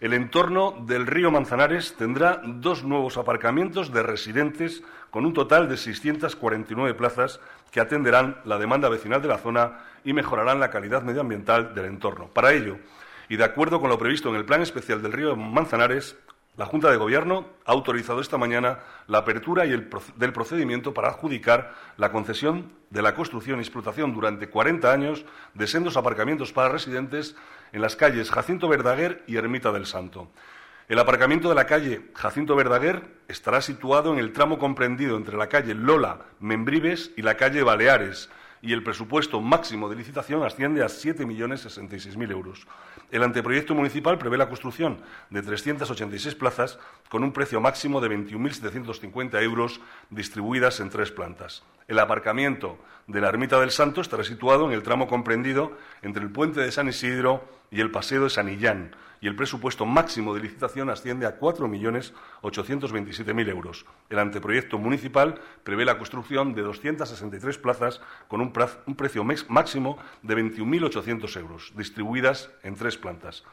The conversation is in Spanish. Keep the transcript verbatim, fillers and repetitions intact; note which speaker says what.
Speaker 1: El entorno del río Manzanares tendrá dos nuevos aparcamientos de residentes con un total de seiscientas cuarenta y nueve plazas que atenderán la demanda vecinal de la zona y mejorarán la calidad medioambiental del entorno. Para ello, y de acuerdo con lo previsto en el Plan Especial del río Manzanares, la Junta de Gobierno ha autorizado esta mañana la apertura y el, del procedimiento para adjudicar la concesión de la construcción y explotación durante cuarenta años de sendos aparcamientos para residentes en las calles Jacinto Verdaguer y Ermita del Santo. El aparcamiento de la calle Jacinto Verdaguer estará situado en el tramo comprendido entre la calle Lola Membrives y la calle Baleares, y el presupuesto máximo de licitación asciende a siete millones sesenta y seis mil euros. El anteproyecto municipal prevé la construcción de trescientas ochenta y seis plazas con un precio máximo de veintiún mil setecientos cincuenta euros distribuidas en tres plantas. El aparcamiento de la Ermita del Santo estará situado en el tramo comprendido entre el puente de San Isidro y el paseo de San Illán, y el presupuesto máximo de licitación asciende a cuatro millones ochocientos veintisiete mil euros. El anteproyecto municipal prevé la construcción de doscientas sesenta y tres plazas con un, un precio máximo de veintiún mil ochocientos euros, distribuidas en tres plantas.